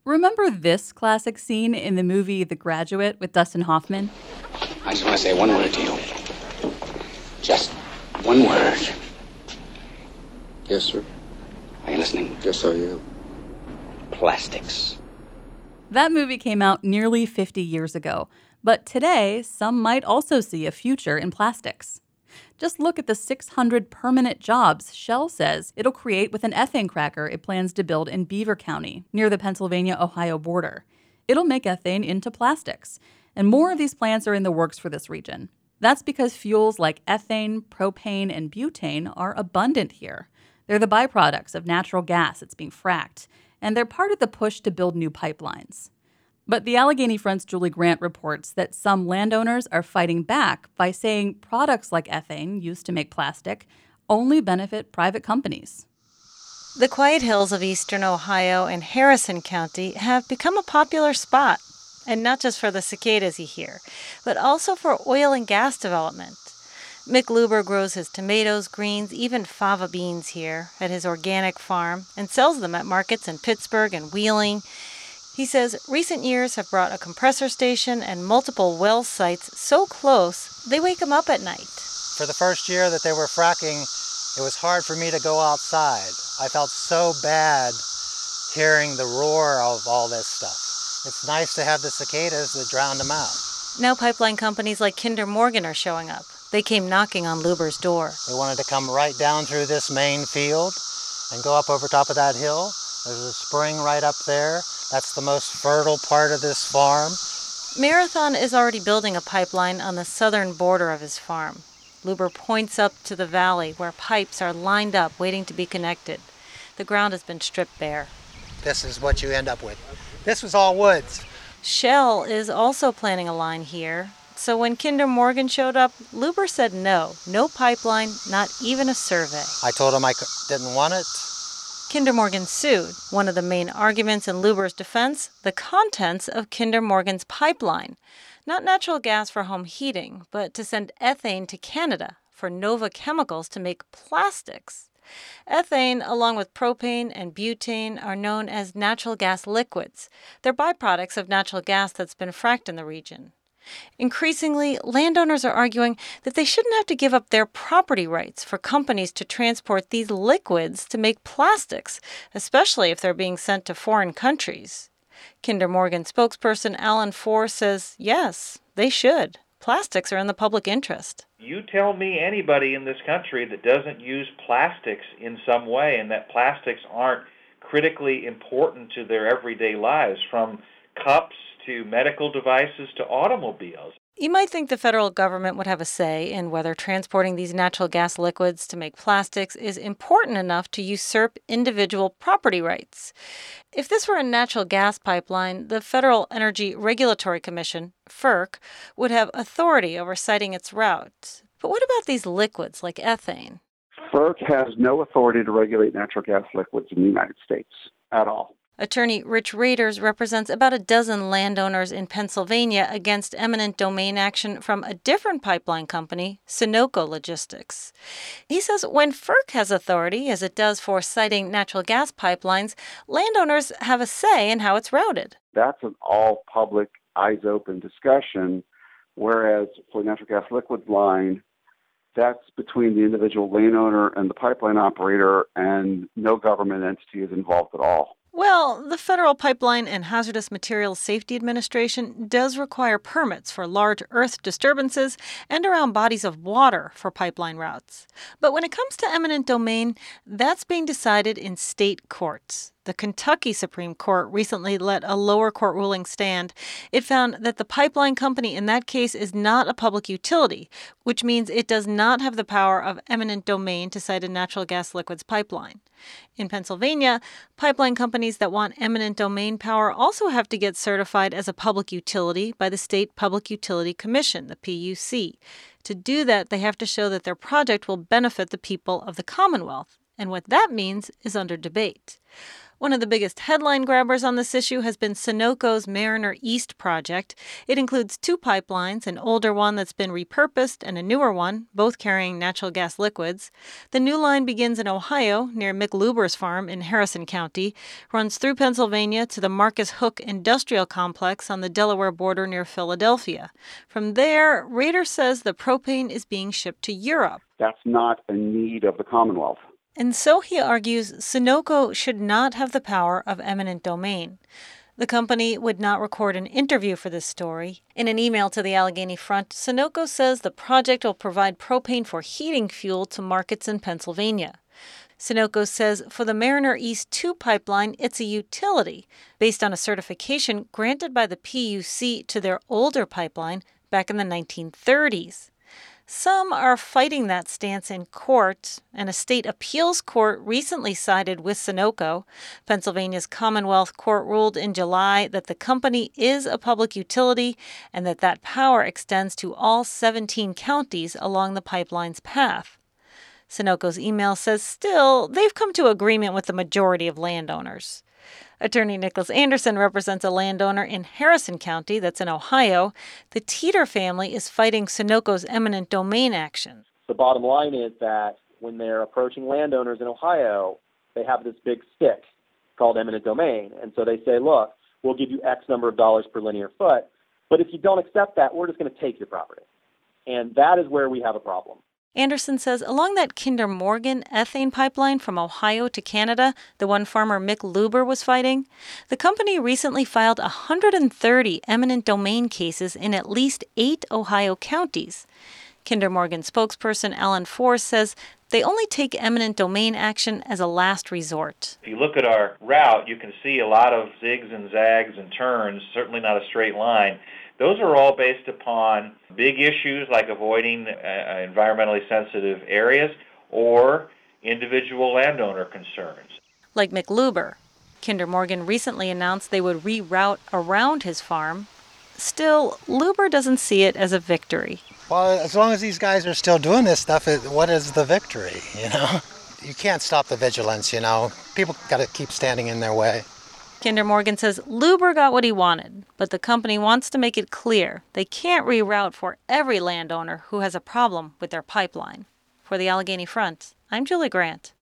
Remember this classic scene in the movie The Graduate with Dustin Hoffman? I just want to say one word to you. Just one word. Yes, sir. Are you listening? Yes, I am. Plastics. That movie came out nearly 50 years ago, but today some might also see a future in plastics. Just look at the 600 permanent jobs Shell says it'll create with an ethane cracker it plans to build in Beaver County, near the Pennsylvania-Ohio border. It'll make ethane into plastics, and more of these plants are in the works for this region. That's because fuels like ethane, propane, and butane are abundant here. They're the byproducts of natural gas that's being fracked, and they're part of the push to build new pipelines. But the Allegheny Front's Julie Grant reports that some landowners are fighting back by saying products like ethane used to make plastic only benefit private companies. The quiet hills of eastern Ohio and Harrison County have become a popular spot, and not just for the cicadas you hear, but also for oil and gas development. Mick Luber grows his tomatoes, greens, even fava beans here at his organic farm and sells them at markets in Pittsburgh and Wheeling. He says recent years have brought a compressor station and multiple well sites so close they wake him up at night. For the first year that they were fracking, it was hard for me to go outside. I felt so bad hearing the roar of all this stuff. It's nice to have the cicadas that drowned them out. Now pipeline companies like Kinder Morgan are showing up. They came knocking on Luber's door. They wanted to come right down through this main field and go up over top of that hill. There's a spring right up there. That's the most fertile part of this farm. Marathon is already building a pipeline on the southern border of his farm. Luber points up to the valley where pipes are lined up waiting to be connected. The ground has been stripped bare. This is what you end up with. This was all woods. Shell is also planning a line here. So when Kinder Morgan showed up, Luber said no pipeline, not even a survey. I told him I didn't want it. Kinder Morgan sued. One of the main arguments in Luber's defense, the contents of Kinder Morgan's pipeline. Not natural gas for home heating, but to send ethane to Canada for Nova Chemicals to make plastics. Ethane, along with propane and butane, are known as natural gas liquids. They're byproducts of natural gas that's been fracked in the region. Increasingly, landowners are arguing that they shouldn't have to give up their property rights for companies to transport these liquids to make plastics, especially if they're being sent to foreign countries. Kinder Morgan spokesperson Alan Fohr says, yes, they should. Plastics are in the public interest. You tell me anybody in this country that doesn't use plastics in some way and that plastics aren't critically important to their everyday lives, from cups to medical devices to automobiles. You might think the federal government would have a say in whether transporting these natural gas liquids to make plastics is important enough to usurp individual property rights. If this were a natural gas pipeline, the Federal Energy Regulatory Commission, FERC, would have authority over siting its route. But what about these liquids like ethane? FERC has no authority to regulate natural gas liquids in the United States at all. Attorney Rich Raders represents about a dozen landowners in Pennsylvania against eminent domain action from a different pipeline company, Sunoco Logistics. He says when FERC has authority, as it does for siting natural gas pipelines, landowners have a say in how it's routed. That's an all-public, eyes-open discussion, whereas for natural gas liquids line, that's between the individual landowner and the pipeline operator, and no government entity is involved at all. Well, the Federal Pipeline and Hazardous Materials Safety Administration does require permits for large earth disturbances and around bodies of water for pipeline routes. But when it comes to eminent domain, that's being decided in state courts. The Kentucky Supreme Court recently let a lower court ruling stand. It found that the pipeline company in that case is not a public utility, which means it does not have the power of eminent domain to site a natural gas liquids pipeline. In Pennsylvania, pipeline companies that want eminent domain power also have to get certified as a public utility by the State Public Utility Commission, the PUC. To do that, they have to show that their project will benefit the people of the Commonwealth. And what that means is under debate. One of the biggest headline grabbers on this issue has been Sunoco's Mariner East project. It includes 2 pipelines, an older one that's been repurposed and a newer one, both carrying natural gas liquids. The new line begins in Ohio, near Mick Luber's farm in Harrison County, runs through Pennsylvania to the Marcus Hook Industrial Complex on the Delaware border near Philadelphia. From there, Rader says the propane is being shipped to Europe. That's not a need of the Commonwealth. And so he argues Sunoco should not have the power of eminent domain. The company would not record an interview for this story. In an email to the Allegheny Front, Sunoco says the project will provide propane for heating fuel to markets in Pennsylvania. Sunoco says for the Mariner East 2 pipeline, it's a utility based on a certification granted by the PUC to their older pipeline back in the 1930s. Some are fighting that stance in court, and a state appeals court recently sided with Sunoco. Pennsylvania's Commonwealth Court ruled in July that the company is a public utility and that power extends to all 17 counties along the pipeline's path. Sunoco's email says still, they've come to agreement with the majority of landowners. Attorney Nicholas Anderson represents a landowner in Harrison County that's in Ohio. The Teeter family is fighting Sunoco's eminent domain action. The bottom line is that when they're approaching landowners in Ohio, they have this big stick called eminent domain. And so they say, look, we'll give you X number of dollars per linear foot, but if you don't accept that, we're just going to take your property. And that is where we have a problem. Anderson says along that Kinder Morgan ethane pipeline from Ohio to Canada, the one farmer Mick Luber was fighting, the company recently filed 130 eminent domain cases in at least 8 Ohio counties. Kinder Morgan spokesperson Alan Force says they only take eminent domain action as a last resort. If you look at our route, you can see a lot of zigs and zags and turns, certainly not a straight line. Those are all based upon big issues like avoiding environmentally sensitive areas or individual landowner concerns. Like Mick Luber. Kinder Morgan recently announced they would reroute around his farm. Still, Luber doesn't see it as a victory. Well, as long as these guys are still doing this stuff, what is the victory, You can't stop the vigilance, People got to keep standing in their way. Kinder Morgan says Luber got what he wanted, but the company wants to make it clear they can't reroute for every landowner who has a problem with their pipeline. For the Allegheny Front, I'm Julie Grant.